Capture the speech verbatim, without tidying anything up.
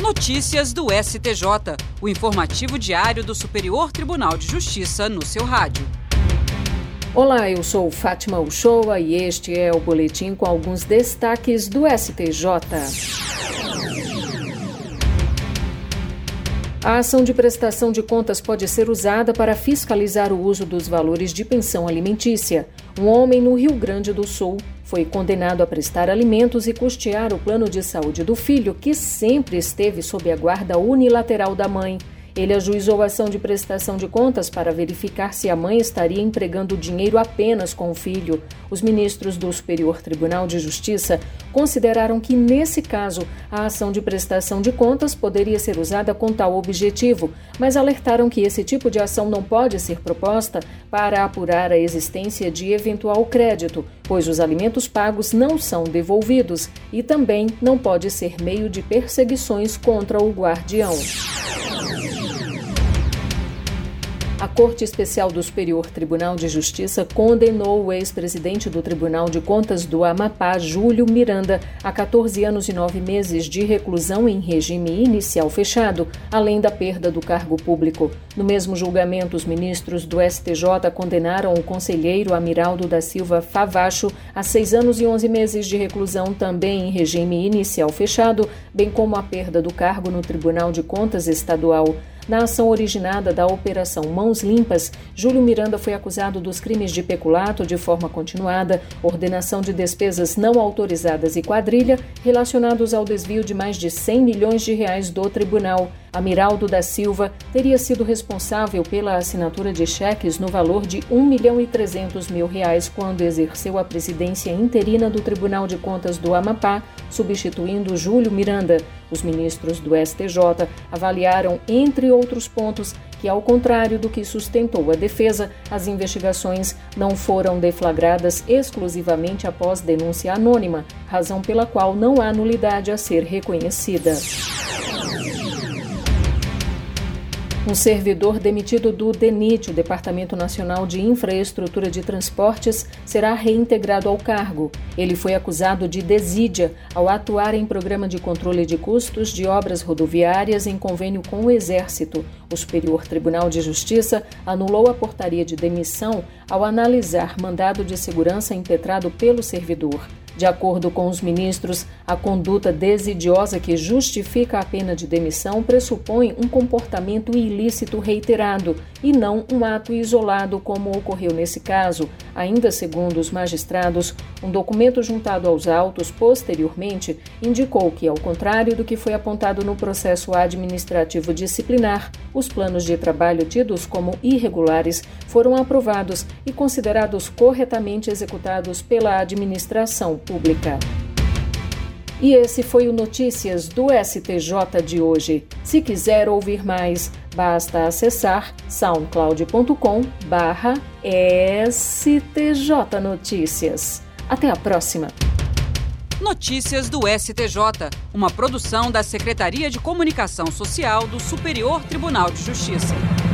Notícias do S T J, o informativo diário do Superior Tribunal de Justiça no seu rádio. Olá, eu sou Fátima Uchoa e este é o boletim com alguns destaques do S T J. A ação de prestação de contas pode ser usada para fiscalizar o uso dos valores de pensão alimentícia. Um homem no Rio Grande do Sul foi condenado a prestar alimentos e custear o plano de saúde do filho, que sempre esteve sob a guarda unilateral da mãe. Ele ajuizou a ação de prestação de contas para verificar se a mãe estaria empregando dinheiro apenas com o filho. Os ministros do Superior Tribunal de Justiça consideraram que, nesse caso, a ação de prestação de contas poderia ser usada com tal objetivo, mas alertaram que esse tipo de ação não pode ser proposta para apurar a existência de eventual crédito, pois os alimentos pagos não são devolvidos e também não pode ser meio de perseguições contra o guardião. A Corte Especial do Superior Tribunal de Justiça condenou o ex-presidente do Tribunal de Contas do Amapá, Júlio Miranda, a catorze anos e nove meses de reclusão em regime inicial fechado, além da perda do cargo público. No mesmo julgamento, os ministros do S T J condenaram o conselheiro Amiraldo da Silva Favacho a seis anos e onze meses de reclusão, também em regime inicial fechado, bem como a perda do cargo no Tribunal de Contas Estadual. Na ação originada da Operação Mãos Limpas, Júlio Miranda foi acusado dos crimes de peculato de forma continuada, ordenação de despesas não autorizadas e quadrilha relacionados ao desvio de mais de cem milhões de reais do tribunal. Amiraldo da Silva teria sido responsável pela assinatura de cheques no valor de um milhão e trezentos mil reais quando exerceu a presidência interina do Tribunal de Contas do Amapá, substituindo Júlio Miranda. Os ministros do S T J avaliaram, entre outros pontos, que, ao contrário do que sustentou a defesa, as investigações não foram deflagradas exclusivamente após denúncia anônima, razão pela qual não há nulidade a ser reconhecida. Um servidor demitido do DENIT, o Departamento Nacional de Infraestrutura de Transportes, será reintegrado ao cargo. Ele foi acusado de desídia ao atuar em programa de controle de custos de obras rodoviárias em convênio com o Exército. O Superior Tribunal de Justiça anulou a portaria de demissão ao analisar mandado de segurança impetrado pelo servidor. De acordo com os ministros, a conduta desidiosa que justifica a pena de demissão pressupõe um comportamento ilícito reiterado e não um ato isolado, como ocorreu nesse caso. Ainda segundo os magistrados, um documento juntado aos autos posteriormente indicou que, ao contrário do que foi apontado no processo administrativo disciplinar, os planos de trabalho tidos como irregulares foram aprovados e considerados corretamente executados pela administração pública. E esse foi o Notícias do S T J de hoje. Se quiser ouvir mais, basta acessar soundcloud ponto com barra S T J Notícias. Até a próxima! Notícias do S T J, uma produção da Secretaria de Comunicação Social do Superior Tribunal de Justiça.